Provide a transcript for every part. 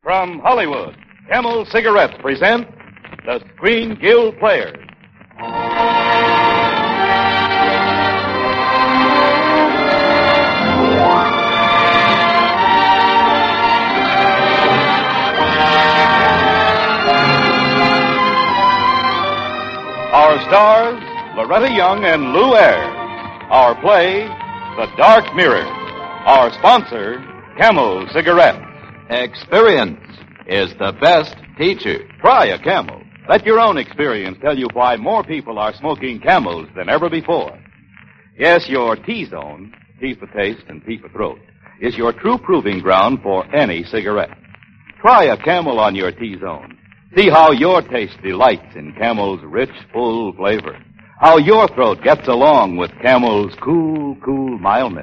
From Hollywood, Camel Cigarettes present the Screen Guild Players. Our stars, Loretta Young and Lou Ayres. Our play, The Dark Mirror. Our sponsor, Camel Cigarettes. Experience is the best teacher. Try a Camel. Let your own experience tell you why more people are smoking Camels than ever before. Yes, your T-zone, T for taste and T for throat, is your true proving ground for any cigarette. Try a Camel on your T-zone. See how your taste delights in Camel's rich, full flavor. How your throat gets along with Camel's cool, mildness.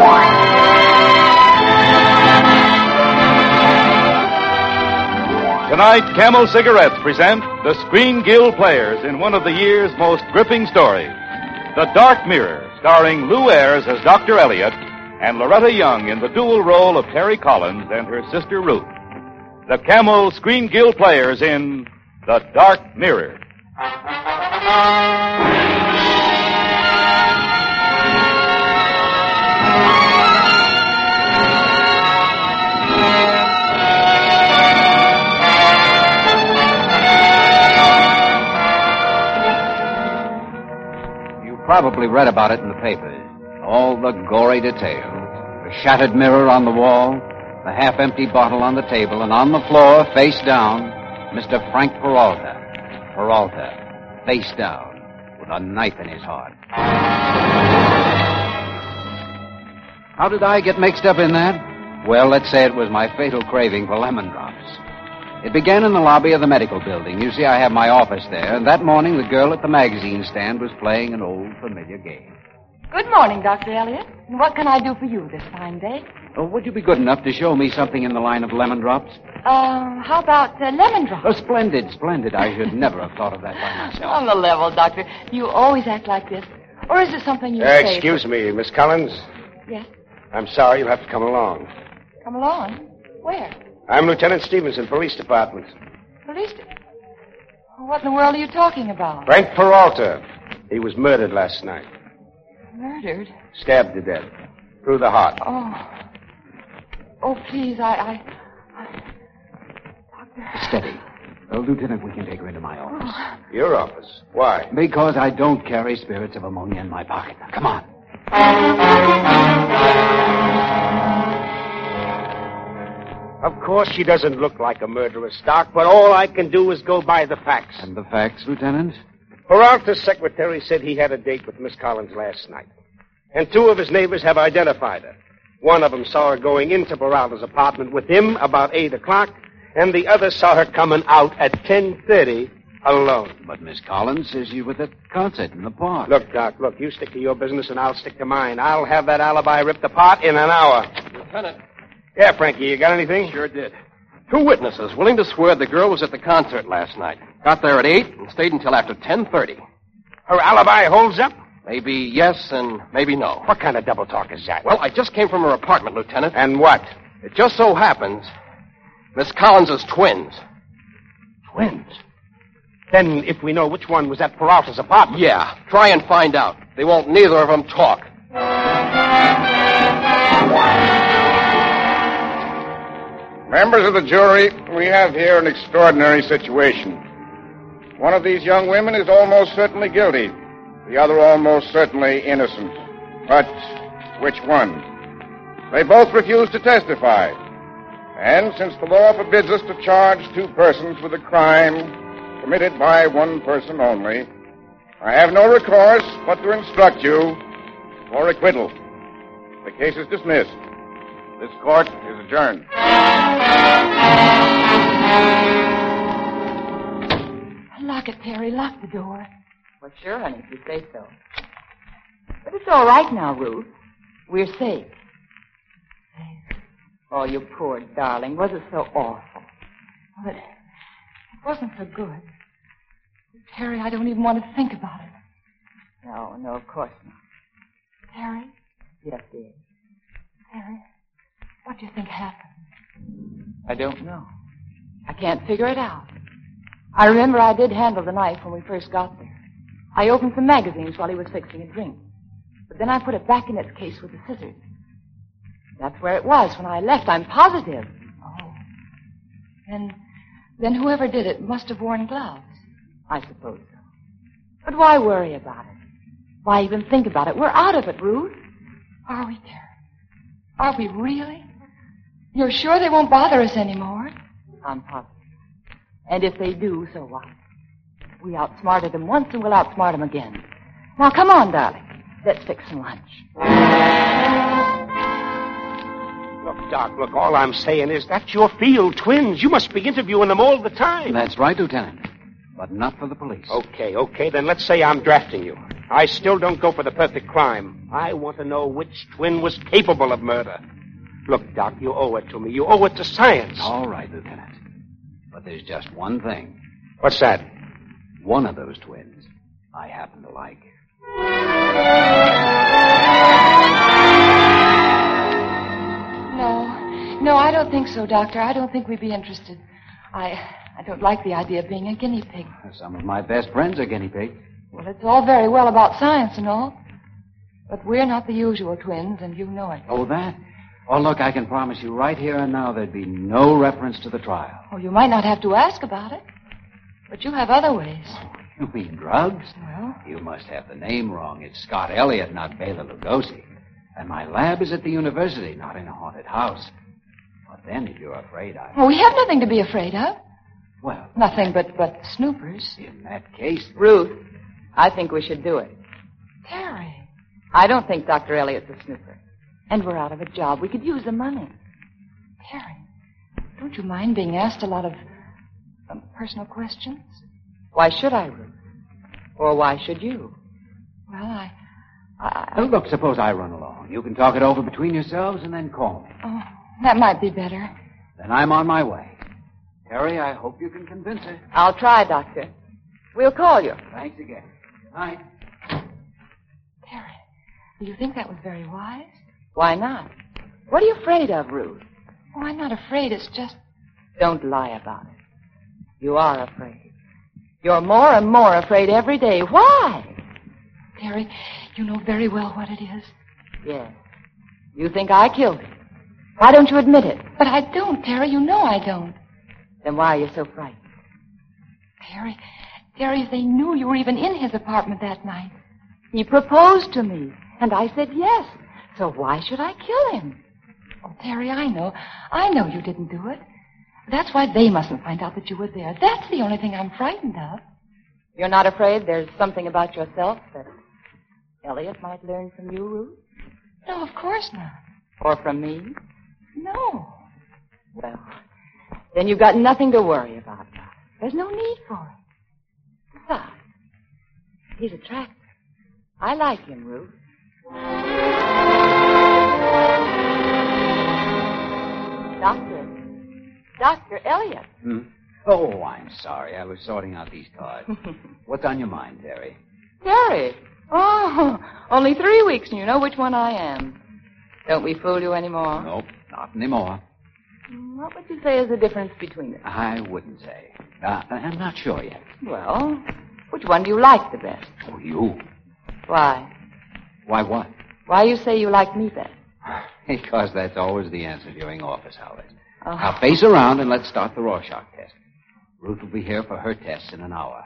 Tonight, Camel Cigarettes present the Screen Guild Players in one of the year's most gripping stories, The Dark Mirror, starring Lou Ayres as Dr. Elliot and Loretta Young in the dual role of Terry Collins and her sister Ruth. The Camel Screen Guild Players in The Dark Mirror. You probably read about it in the papers. All the gory details. The shattered mirror on the wall, the half-empty bottle on the table, and on the floor, face down, Mr. Frank Peralta. Peralta, face down, with a knife in his heart. How did I get mixed up in that? Well, let's say it was my fatal craving for lemon drops. It began in the lobby of the medical building. You see, I have my office there, and that morning the girl at the magazine stand was playing an old familiar game. Good morning, Dr. Elliot. And what can I do for you this fine day? Oh, would you be good enough to show me something in the line of lemon drops? How about lemon drops? Oh, splendid. I should never have thought of that by myself. On the level, Doctor. You always act like this. Or is it something you say? Excuse me, Miss Collins. Yes? I'm sorry, you'll have to come along. Come along? Where? I'm Lieutenant Stevenson, Police Department. Police? What in the world are you talking about? Frank Peralta. He was murdered last night. Murdered? Stabbed to death. Through the heart. Oh, please, I... Doctor... Steady. Well, Lieutenant, we can take her into my office. Your office? Why? Because I don't carry spirits of ammonia in my pocket. Now, come on. Of course, she doesn't look like a murderess, Doc, but all I can do is go by the facts. And the facts, Lieutenant? Peralta's secretary said he had a date with Miss Collins last night. And two of his neighbors have identified her. One of them saw her going into Peralta's apartment with him about 8 o'clock, and the other saw her coming out at 10:30 alone. But Miss Collins says you were at the concert in the park. Look, Doc, you stick to your business and I'll stick to mine. I'll have that alibi ripped apart in an hour. Lieutenant. Yeah, Frankie, you got anything? Sure did. 2 witnesses willing to swear the girl was at the concert last night. Got there at 8 and stayed until after 10:30. Her alibi holds up? Maybe yes and maybe no. What kind of double talk is that? Well, I just came from her apartment, Lieutenant. And what? It just so happens Miss Collins is twins. Twins? Then if we know which one was at Peralta's apartment... Yeah, try and find out. They won't neither of them talk. Members of the jury, we have here an extraordinary situation. One of these young women is almost certainly guilty. The other almost certainly innocent. But which one? They both refuse to testify. And since the law forbids us to charge 2 persons with a crime committed by 1 person only, I have no recourse but to instruct you for acquittal. The case is dismissed. This court is adjourned. Lock it, Terry. Lock the door. Well, sure, honey, if you say so. But it's all right now, Ruth. We're safe. Oh, you poor darling. Was it so awful? But it wasn't so good. Terry, I don't even want to think about it. No, of course not. Terry? Yes, dear. Terry, what do you think happened? I don't know. I can't figure it out. I remember I did handle the knife when we first got there. I opened some magazines while he was fixing a drink. But then I put it back in its case with the scissors. That's where it was when I left, I'm positive. Oh. And then whoever did it must have worn gloves. I suppose so. But why worry about it? Why even think about it? We're out of it, Ruth. Are we, Terry? Are we really? You're sure they won't bother us anymore? I'm positive. And if they do, so what? We outsmarted them once and we'll outsmart them again. Now, come on, darling. Let's fix some lunch. Look, Doc, look, all I'm saying is that's your field, twins. You must be interviewing them all the time. That's right, Lieutenant. But not for the police. Okay, then let's say I'm drafting you. I still don't go for the perfect crime. I want to know which twin was capable of murder. Look, Doc, you owe it to me. You owe it to science. All right, Lieutenant. But there's just one thing. What's that? One of those twins I happen to like. No, I don't think so, Doctor. I don't think we'd be interested. I don't like the idea of being a guinea pig. Some of my best friends are guinea pigs. Well, it's all very well about science and all. But we're not the usual twins, and you know it. Oh, that? Oh, look, I can promise you right here and now there'd be no reference to the trial. Oh, you might not have to ask about it. But you have other ways. You mean drugs? Well? You must have the name wrong. It's Scott Elliott, not Bela Lugosi. And my lab is at the university, not in a haunted house. But then, if you're afraid, Well, we have nothing to be afraid of. Well... Nothing but snoopers. In that case... Ruth, I think we should do it. Terry. I don't think Dr. Elliott's a snooper. And we're out of a job. We could use the money. Terry, don't you mind being asked a lot of personal questions? Why should I, Ruth? Or why should you? Well, I Oh, look, suppose I run along. You can talk it over between yourselves and then call me. Oh, that might be better. Then I'm on my way. Terry, I hope you can convince her. I'll try, Doctor. We'll call you. Thanks again. Night. Terry, do you think that was very wise? Why not? What are you afraid of, Ruth? Oh, I'm not afraid. It's just... Don't lie about it. You are afraid. You're more and more afraid every day. Why? Terry, you know very well what it is. Yes. You think I killed him. Why don't you admit it? But I don't, Terry. You know I don't. Then why are you so frightened? Terry, if they knew you were even in his apartment that night. He proposed to me, and I said yes. So why should I kill him? Oh, Terry, I know. I know you didn't do it. That's why they mustn't find out that you were there. That's the only thing I'm frightened of. You're not afraid there's something about yourself that Elliot might learn from you, Ruth? No, of course not. Or from me? No. Well, then you've got nothing to worry about. There's no need for it. Besides, he's attractive. I like him, Ruth. Dr. Elliott. Oh, I'm sorry. I was sorting out these cards. What's on your mind, Terry? Terry? Oh, only 3 weeks and you know which one I am. Don't we fool you anymore? Nope, not anymore. What would you say is the difference between us? I wouldn't say. I'm not sure yet. Well, which one do you like the best? Oh, you. Why? Why what? Why you say you like me best? Because that's always the answer during office hours. Oh. Now, face around and let's start the Rorschach test. Ruth will be here for her tests in an hour.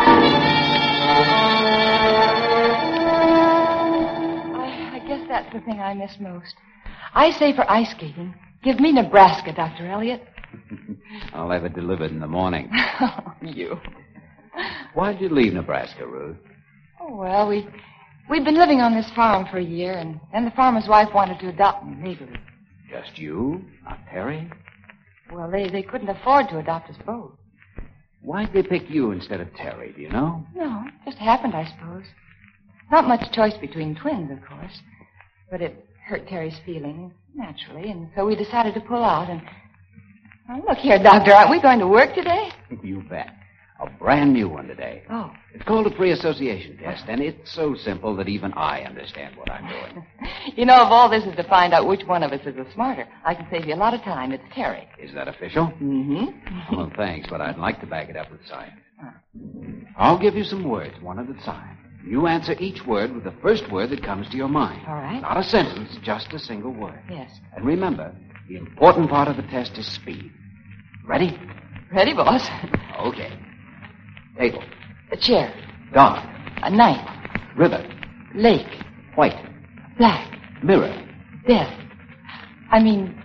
I guess that's the thing I miss most. I say for ice skating, give me Nebraska, Dr. Elliott. I'll have it delivered in the morning. You. Why'd you leave Nebraska, Ruth? Oh, well, we'd been living on this farm for a year, and then the farmer's wife wanted to adopt me legally. Just you? Not Terry? Well, they couldn't afford to adopt us both. Why'd they pick you instead of Terry, do you know? No, it just happened, I suppose. Not much choice between twins, of course. But it hurt Terry's feelings, naturally, and so we decided to pull out and... Oh, look here, Doctor, aren't we going to work today? You bet. A brand new one today. Oh. It's called a free association test, and it's so simple that even I understand what I'm doing. You know, if all this is to find out which one of us is the smarter, I can save you a lot of time. It's Terry. Is that official? Mm-hmm. Well, thanks, but I'd like to back it up with science. I'll give you some words, one at a time. You answer each word with the first word that comes to your mind. All right. Not a sentence, just a single word. Yes. And remember, the important part of the test is speed. Ready? Ready, boss. Okay. Table. A chair. Dog. A knife. River. Lake. White. Black. Mirror. Death. I mean,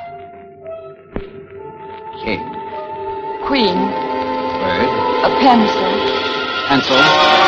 King. queen. Bird. A pencil. Pencil.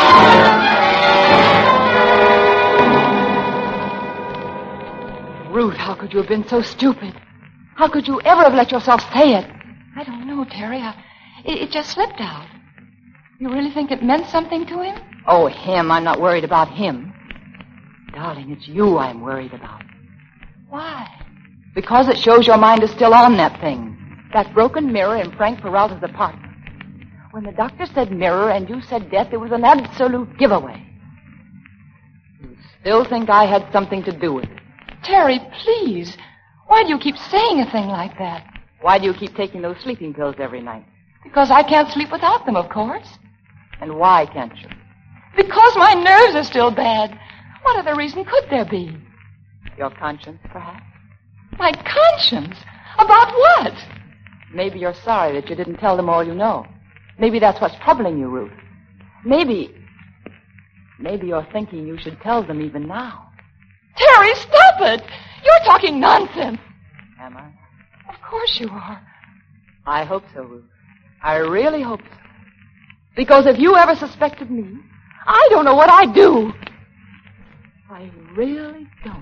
Ruth, how could you have been so stupid? How could you ever have let yourself say it? I don't know, Terry. It just slipped out. You really think it meant something to him? Oh, him. I'm not worried about him. Darling, it's you I'm worried about. Why? Because it shows your mind is still on that thing. That broken mirror in Frank Peralta's apartment. When the doctor said mirror and you said death, it was an absolute giveaway. You still think I had something to do with it. Terry, please. Why do you keep saying a thing like that? Why do you keep taking those sleeping pills every night? Because I can't sleep without them, of course. And why can't you? Because my nerves are still bad. What other reason could there be? Your conscience, perhaps? My conscience? About what? Maybe you're sorry that you didn't tell them all you know. Maybe that's what's troubling you, Ruth. Maybe you're thinking you should tell them even now. Terry, stop it! You're talking nonsense. Am I? Of course you are. I hope so, Ruth. I really hope so. Because if you ever suspected me, I don't know what I'd do. I really don't.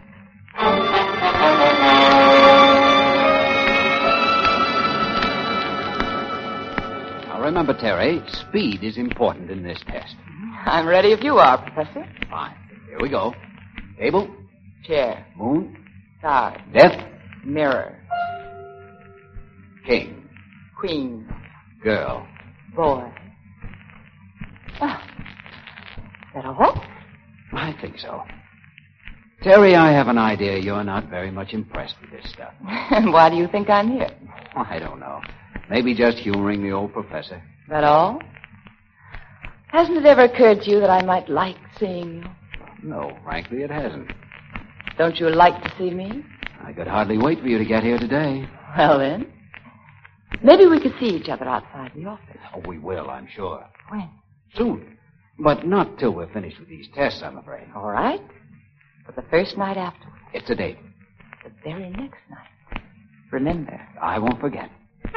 Now remember, Terry, speed is important in this test. I'm ready if you are, Professor. Fine. Here we go. Table. Chair. Moon. Stars. Death. Mirror. King. Queen. Girl. Boy. Oh. Is that all? I think so. Terry, I have an idea you're not very much impressed with this stuff. Why do you think I'm here? I don't know. Maybe just humoring the old professor. That all? Hasn't it ever occurred to you that I might like seeing you? No, frankly, it hasn't. Don't you like to see me? I could hardly wait for you to get here today. Well, then. Maybe we could see each other outside the office. Oh, we will, I'm sure. When? Soon. But not till we're finished with these tests, I'm afraid. All right. But the first night afterwards. It's a date. The very next night. Remember. I won't forget.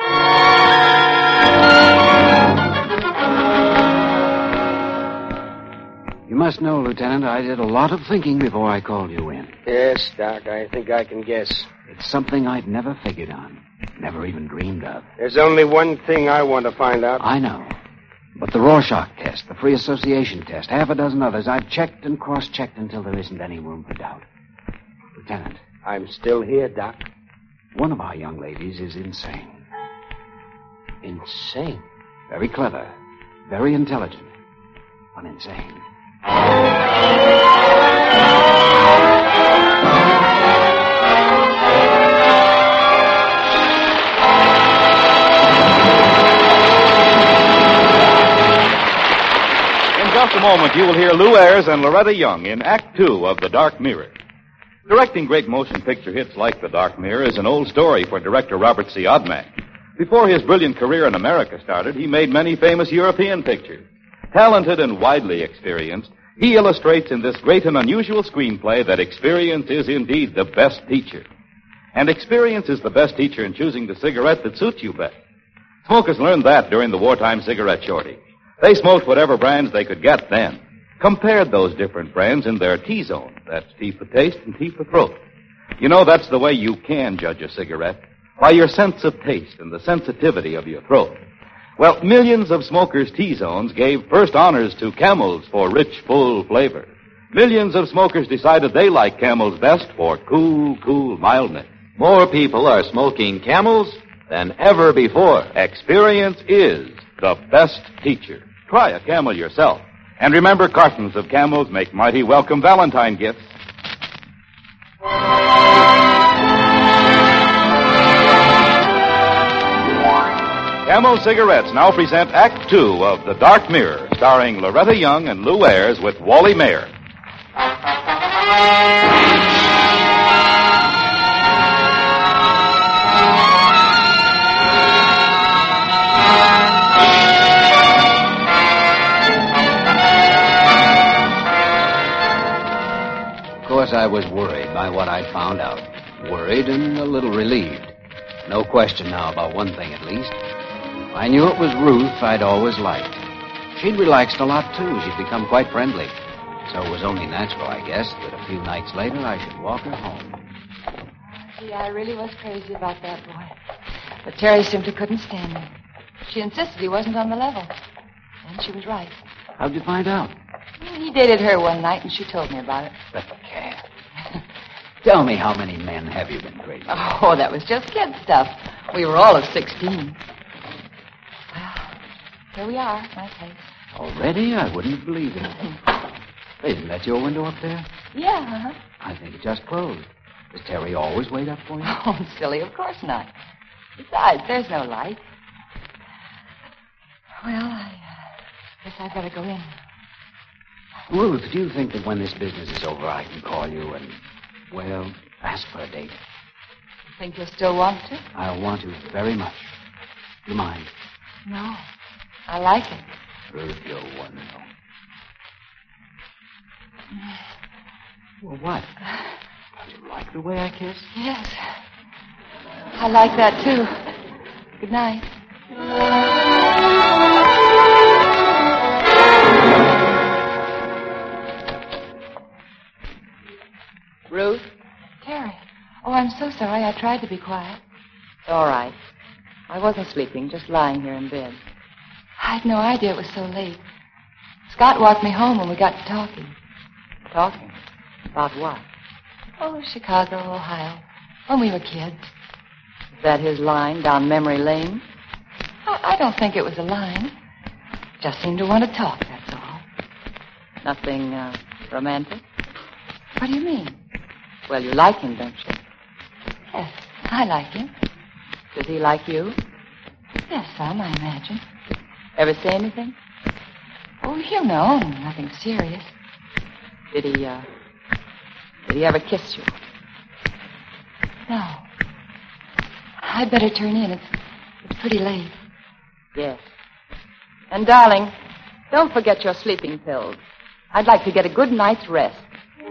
You must know, Lieutenant, I did a lot of thinking before I called you in. Yes, Doc, I think I can guess. It's something I'd never figured on. Never even dreamed of. There's only one thing I want to find out. I know. But the Rorschach test, the free association test, half a dozen others, I've checked and cross-checked until there isn't any room for doubt. Lieutenant. I'm still here, Doc. One of our young ladies is insane. Insane? Very clever. Very intelligent. But insane. In just a moment, you will hear Lou Ayres and Loretta Young in Act Two of The Dark Mirror. Directing great motion picture hits like The Dark Mirror is an old story for director Robert C. Odmack. Before his brilliant career in America started, he made many famous European pictures. Talented and widely experienced, he illustrates in this great and unusual screenplay that experience is indeed the best teacher. And experience is the best teacher in choosing the cigarette that suits you best. Smokers learned that during the wartime cigarette shortage. They smoked whatever brands they could get then. Compared those different brands in their T-zone. That's teeth for taste and teeth for throat. You know, that's the way you can judge a cigarette. By your sense of taste and the sensitivity of your throat. Well, millions of smokers' T-zones gave first honors to Camels for rich, full flavor. Millions of smokers decided they liked Camels best for cool mildness. More people are smoking Camels than ever before. Experience is the best teacher. Try a camel yourself. And remember, cartons of Camels make mighty welcome Valentine gifts. Camel Cigarettes now present Act Two of The Dark Mirror, starring Loretta Young and Lou Ayres with Wally Mayer. Of course, I was worried by what I'd found out. Worried and a little relieved. No question now about one thing, at least. I knew it was Ruth I'd always liked. She'd relaxed a lot, too. She'd become quite friendly. So it was only natural, I guess, that a few nights later I should walk her home. Gee, I really was crazy about that boy. But Terry simply couldn't stand him. She insisted he wasn't on the level. And she was right. How'd you find out? He dated her one night, and she told me about it. The cat. Tell me, how many men have you been crazy? Oh, that was just kid stuff. We were all of 16. Well, here we are at my place. Already? I wouldn't believe it. Isn't that your window up there? Yeah, uh-huh. I think it just closed. Does Terry always wait up for you? Oh, silly, of course not. Besides, there's no light. Well, I guess I'd better go in. Ruth, do you think that when this business is over, I can call you and, well, ask for a date? Think you'll still want to? I want to very much. Do you mind? No. I like it. Ruth, you're wonderful. Well, what? Don't you like the way I kiss? Yes. I like that, too. Good night. Ruth? Terry. Oh, I'm so sorry. I tried to be quiet. It's all right. I wasn't sleeping, just lying here in bed. I'd no idea it was so late. Scott walked me home when we got to talking. Talking? About what? Oh, Chicago, Ohio. When we were kids. Is that his line down memory lane? I don't think it was a line. Just seemed to want to talk, that's all. Nothing, romantic? What do you mean? Well, you like him, don't you? Yes, I like him. Does he like you? Yes, some, I imagine. Ever say anything? Oh, you know, nothing serious. Did he ever kiss you? No. I'd better turn in. It's pretty late. Yes. And, darling, don't forget your sleeping pills. I'd like to get a good night's rest.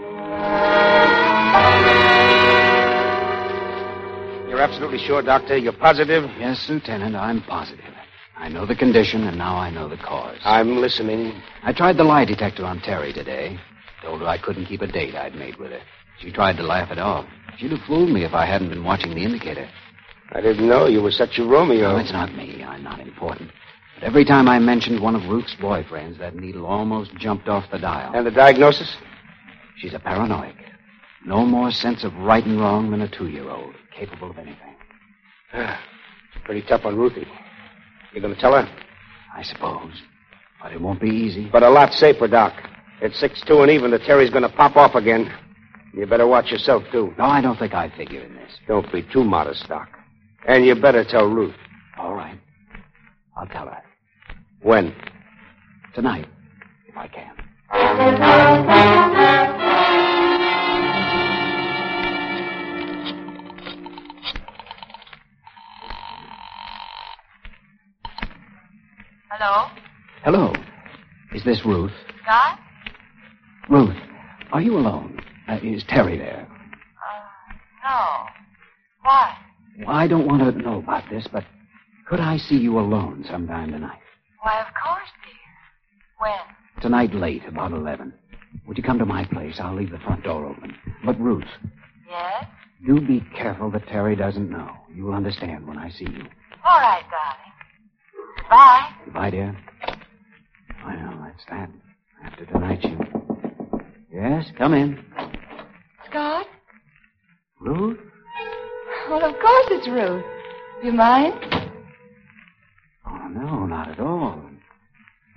You're absolutely sure, Doctor? You're positive? Yes, Lieutenant, I'm positive. I know the condition, and now I know the cause. I'm listening. I tried the lie detector on Terry today. Told her I couldn't keep a date I'd made with her. She tried to laugh it off. She'd have fooled me if I hadn't been watching the indicator. I didn't know you were such a Romeo. No, it's not me. I'm not important. But every time I mentioned one of Ruth's boyfriends, that needle almost jumped off the dial. And the diagnosis? She's a paranoic. No more sense of right and wrong than a 2-year-old, capable of anything. It's pretty tough on Ruthie. You going to tell her? I suppose. But it won't be easy. But a lot safer, Doc. It's 6-2 and even. The Terry's going to pop off again. You better watch yourself, too. No, I don't think I figure in this. Don't be too modest, Doc. And you better tell Ruth. All right. I'll tell her. When? Tonight, if I can. Hello? Hello. Is this Ruth? Scott? Ruth, are you alone? Is Terry there? No. Why? Well, I don't want to know about this, but could I see you alone sometime tonight? Why, of course, dear. When? Tonight late, about 11. Would you come to my place? I'll leave the front door open. But, Ruth. Yes? Do be careful that Terry doesn't know. You'll understand when I see you. All right, darling. Goodbye. Goodbye, dear. Well, that's that. After tonight, you... Yes, come in. Scott? Ruth? Well, of course it's Ruth. Do you mind? Oh, no, not at all.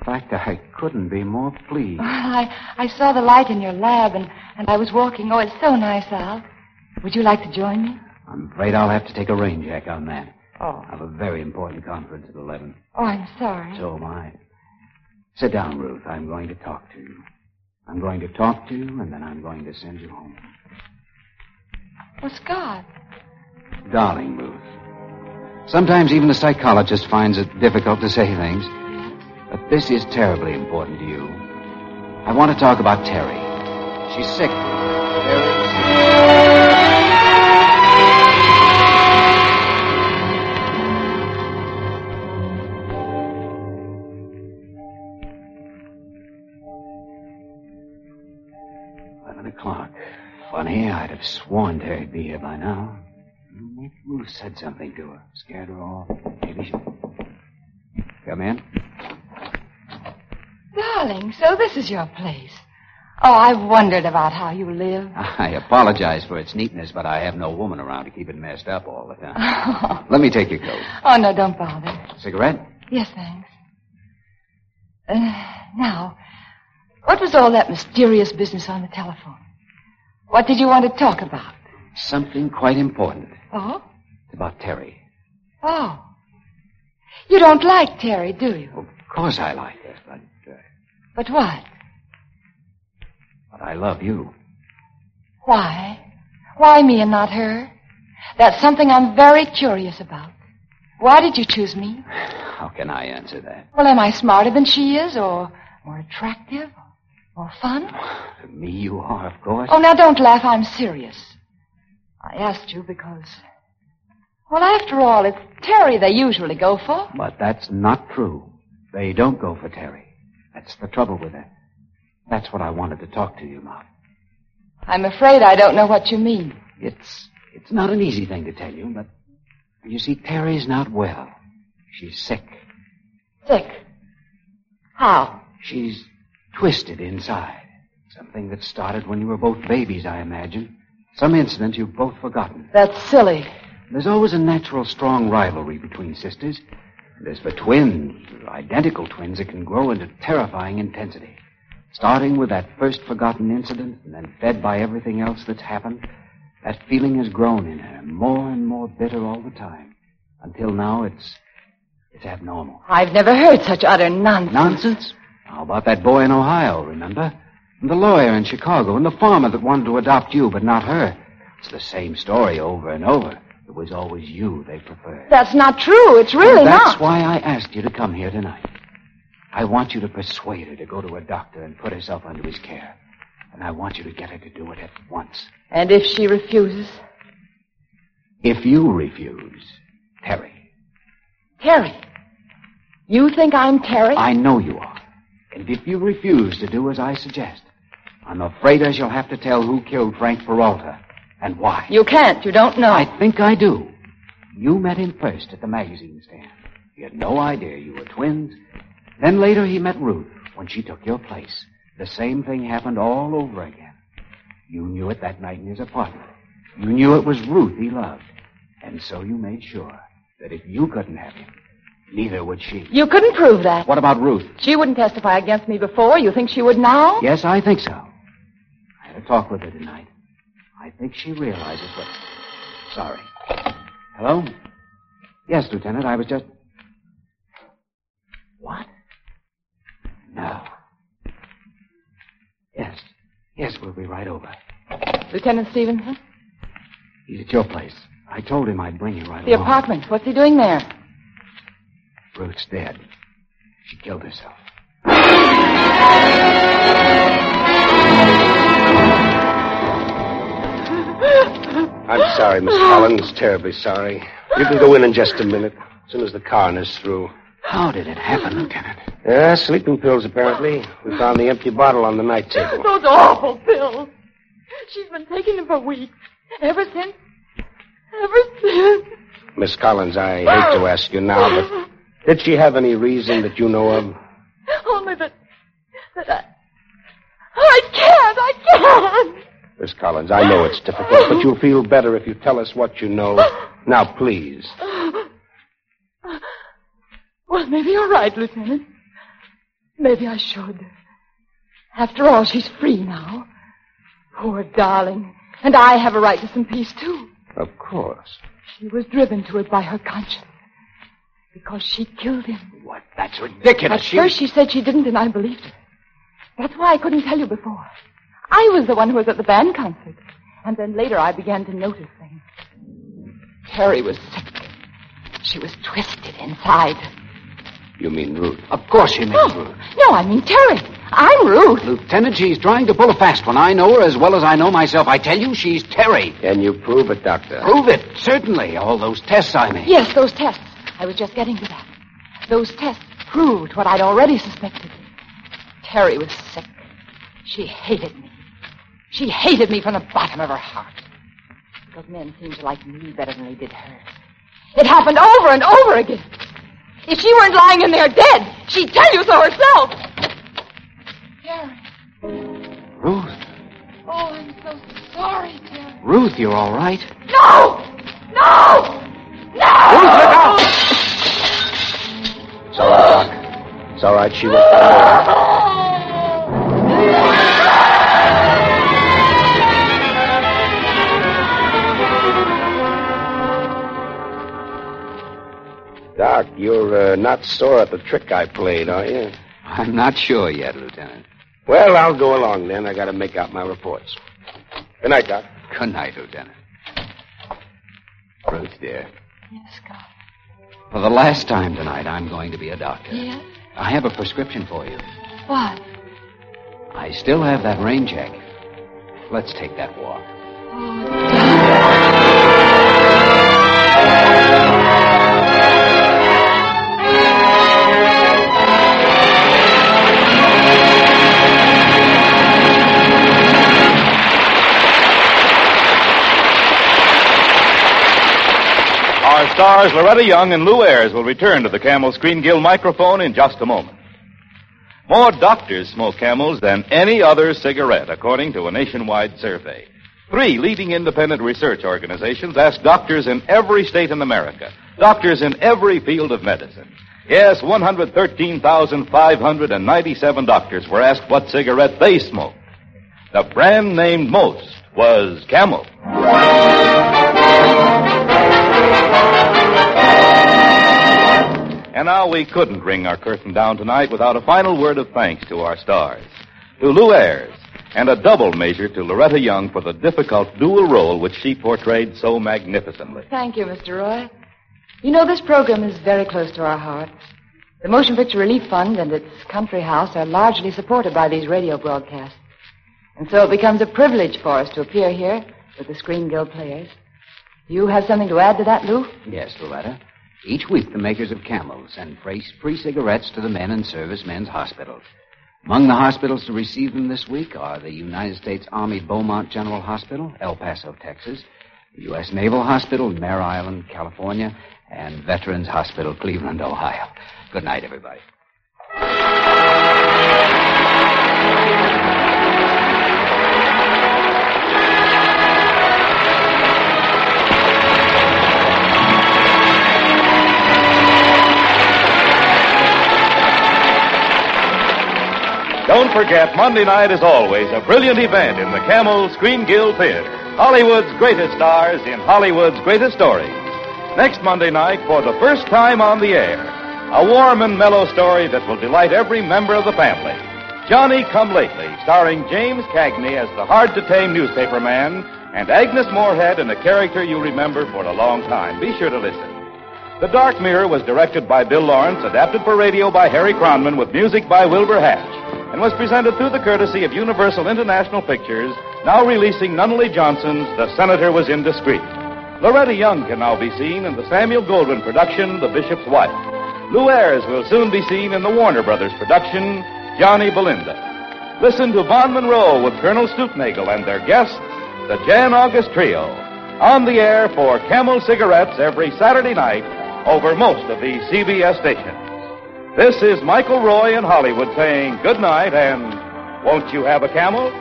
In fact, I couldn't be more pleased. I saw the light in your lab, and I was walking. Oh, it's so nice out. Would you like to join me? I'm afraid I'll have to take a rain check on that. Oh. I have a very important conference at 11. Oh, I'm sorry. So am I. Sit down, Ruth. I'm going to talk to you. I'm going to talk to you, and then I'm going to send you home. Oh, Scott. Darling, Ruth. Sometimes even a psychologist finds it difficult to say things. But this is terribly important to you. I want to talk about Terry. She's sick. Very sick. O'clock. Funny, I'd have sworn Terry'd be here by now. Maybe Ruth said something to her. Scared her off. Maybe she... Come in. Darling, so this is your place. Oh, I've wondered about how you live. I apologize for its neatness, but I have no woman around to keep it messed up all the time. Let me take your coat. Oh, no, don't bother. Cigarette? Yes, thanks. Now, what was all that mysterious business on the telephone? What did you want to talk about? Something quite important. Oh? It's about Terry. Oh. You don't like Terry, do you? Of course I like her, but... But what? But I love you. Why? Why me and not her? That's something I'm very curious about. Why did you choose me? How can I answer that? Well, am I smarter than she is, or more attractive, more fun? To me you are, of course. Oh, now don't laugh. I'm serious. I asked you because... Well, after all, it's Terry they usually go for. But that's not true. They don't go for Terry. That's the trouble with her. That's what I wanted to talk to you about. I'm afraid I don't know what you mean. It's not an easy thing to tell you, but you see, Terry's not well. She's sick. Sick? How? She's twisted inside. Something that started when you were both babies, I imagine. Some incident you've both forgotten. That's silly. There's always a natural, strong rivalry between sisters. And as for twins, identical twins, it can grow into terrifying intensity. Starting with that first forgotten incident and then fed by everything else that's happened, that feeling has grown in her, more and more bitter all the time. Until now, it's abnormal. I've never heard such utter nonsense. Nonsense? How about that boy in Ohio, remember? And the lawyer in Chicago, and the farmer that wanted to adopt you, but not her. It's the same story over and over. It was always you they preferred. That's not true. It's really not. That's why I asked you to come here tonight. I want you to persuade her to go to a doctor and put herself under his care. And I want you to get her to do it at once. And if she refuses? If you refuse, Terry. Terry? You think I'm Terry? I know you are. And if you refuse to do as I suggest, I'm afraid I shall have to tell who killed Frank Peralta and why. You can't. You don't know. I think I do. You met him first at the magazine stand. He had no idea you were twins. Then later he met Ruth when she took your place. The same thing happened all over again. You knew it that night in his apartment. You knew it was Ruth he loved. And so you made sure that if you couldn't have him, neither would she. You couldn't prove that. What about Ruth? She wouldn't testify against me before. You think she would now? Yes, I think so. I had a talk with her tonight. I think she realizes what... Sorry. Hello? Yes, Lieutenant, I was just... What? No. Yes, we'll be right over. Lieutenant Stevenson? He's at your place. I told him I'd bring you right The along. apartment. What's he doing there? Ruth's dead. She killed herself. I'm sorry, Miss Collins. Terribly sorry. You can go in just a minute, as soon as the coroner's through. How did it happen, Lieutenant? Sleeping pills, apparently. We found the empty bottle on the night table. Those awful pills. She's been taking them for weeks. Ever since. Miss Collins, I hate to ask you now, but did she have any reason that you know of? Only that I can't. Miss Collins, I know it's difficult, but you'll feel better if you tell us what you know. Now, please. Well, maybe you're right, Lieutenant. Maybe I should. After all, she's free now. Poor darling. And I have a right to some peace, too. Of course. She was driven to it by her conscience. Because she killed him. What? That's ridiculous. At first she said she didn't, and I believed her. That's why I couldn't tell you before. I was the one who was at the band concert. And then later I began to notice things. Terry was sick. She was twisted inside. You mean Ruth? Of course you mean Ruth. No, I mean Terry. I'm Ruth. Lieutenant, she's trying to pull a fast one. I know her as well as I know myself. I tell you, she's Terry. Can you prove it, Doctor? Prove it, certainly. All those tests I made. Yes, those tests. I was just getting to that. Those tests proved what I'd already suspected. Terry was sick. She hated me. She hated me from the bottom of her heart. Because men seemed to like me better than they did her. It happened over and over again. If she weren't lying in there dead, she'd tell you so herself. Terry. Ruth. Oh, I'm so sorry, Terry. Ruth, you're all right? No! No! No! Ruth, look out! It's all right, Doc. It's all right. She went down. Doc, you're not sore at the trick I played, are you? I'm not sure yet, Lieutenant. Well, I'll go along then. I got to make out my reports. Good night, Doc. Good night, Lieutenant. Ruth, dear. Yes, Scott. For the last time tonight, I'm going to be a doctor. Yes? I have a prescription for you. What? I still have that rain check. Let's take that walk. Our stars Loretta Young and Lou Ayres will return to the Camel Screen Guild microphone in just a moment. More doctors smoke Camels than any other cigarette, according to a nationwide survey. 3 leading independent research organizations asked doctors in every state in America, doctors in every field of medicine. Yes, 113,597 doctors were asked what cigarette they smoked. The brand named most was Camel. And now we couldn't ring our curtain down tonight without a final word of thanks to our stars. To Lou Ayres, and a double measure to Loretta Young for the difficult dual role which she portrayed so magnificently. Thank you, Mr. Roy. You know, this program is very close to our hearts. The Motion Picture Relief Fund and its country house are largely supported by these radio broadcasts. And so it becomes a privilege for us to appear here with the Screen Guild players. You have something to add to that, Lou? Yes, Loretta. Each week, the makers of Camel send free cigarettes to the men in servicemen's hospitals. Among the hospitals to receive them this week are the United States Army Beaumont General Hospital, El Paso, Texas, the U.S. Naval Hospital, Mare Island, California, and Veterans Hospital, Cleveland, Ohio. Good night, everybody. Don't forget, Monday night is always a brilliant event in the Camel Screen Guild Theater. Hollywood's greatest stars in Hollywood's greatest stories. Next Monday night, for the first time on the air, a warm and mellow story that will delight every member of the family. Johnny Come Lately, starring James Cagney as the hard-to-tame newspaper man, and Agnes Moorehead in a character you remember for a long time. Be sure to listen. The Dark Mirror was directed by Bill Lawrence, adapted for radio by Harry Cronman, with music by Wilbur Hatch, and was presented through the courtesy of Universal International Pictures, now releasing Nunnally Johnson's The Senator Was Indiscreet. Loretta Young can now be seen in the Samuel Goldwyn production, The Bishop's Wife. Lou Ayres will soon be seen in the Warner Brothers production, Johnny Belinda. Listen to Von Monroe with Colonel Stoopnagel and their guests, the Jan August Trio, on the air for Camel Cigarettes every Saturday night over most of these CBS stations. This is Michael Roy in Hollywood saying good night and won't you have a Camel?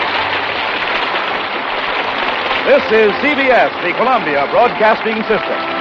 This is CBS, the Columbia Broadcasting System.